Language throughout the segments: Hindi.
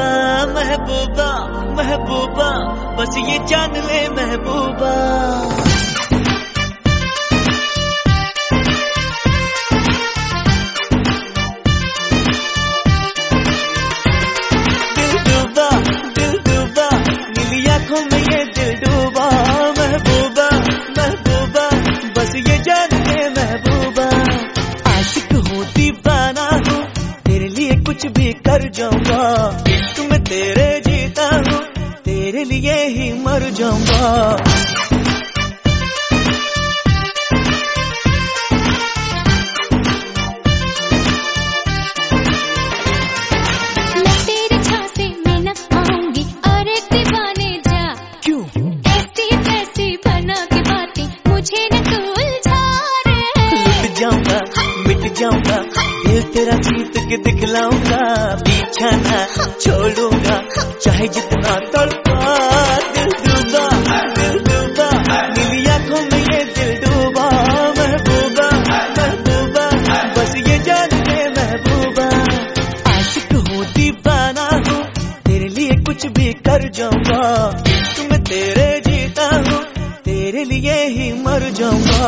महबूबा महबूबा बस ये जान ले महबूबा। दिल डूबा नीली आंखों में ये दिल डूबा। महबूबा महबूबा बस ये जान ले महबूबा। आशिक हूँ दीवाना हूँ तेरे लिए कुछ भी कर जाऊंगा। इश्क में तेरे जीता हूँ तेरे लिए ही मर जाऊंगा। मिट जाऊंगा दिल तेरा जीत के दिखलाऊंगा। पीछा ना छोड़ूंगा चाहे जितना तड़पा। दिल डूबा नीली आंखों में ये दिल डूबा। महबूबा महबूबा बस ये जान ले महबूबा। आशिक हूँ दीवाना हूँ तेरे लिए कुछ भी कर जाऊंगा। इश्क में तेरे जीता हूँ तेरे लिए ही मर जाऊंगा।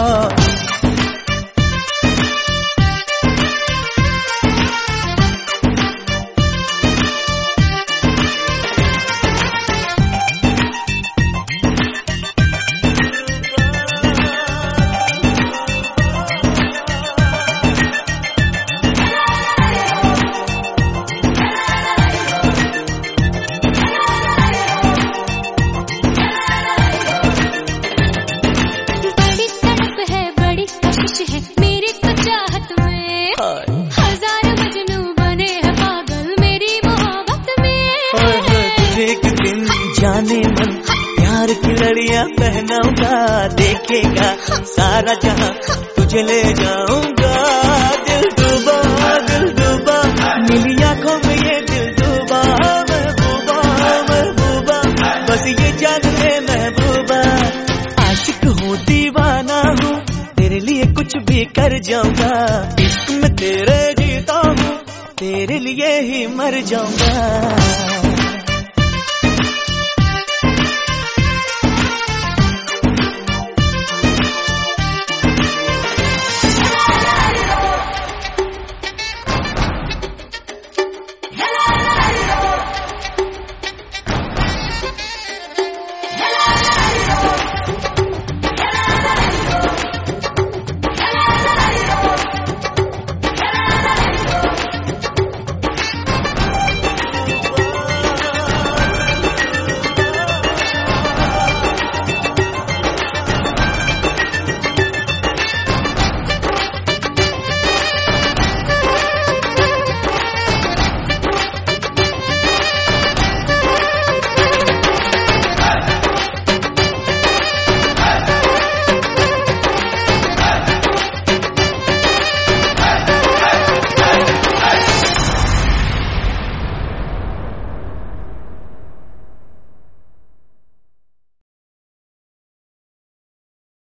मेरी तो चाहत में हजारों मजनू बने हैं पागल मेरी मोहब्बत में। तुझे एक दिन जाने मन प्यार की लड़ियां पहनाऊंगा। देखेगा सारा जहां तुझे ले जाऊंगा। दिल डूबा नीली आंखों में ये दिल डूबा। महबूबा महबूबा बस ये जान ले महबूबा। आशिक हूँ दीवाना हूँ तेरे लिए कुछ भी कर जाऊंगा। इश्क में तेरे जीता हूँ तेरे लिए ही मर जाऊंगा।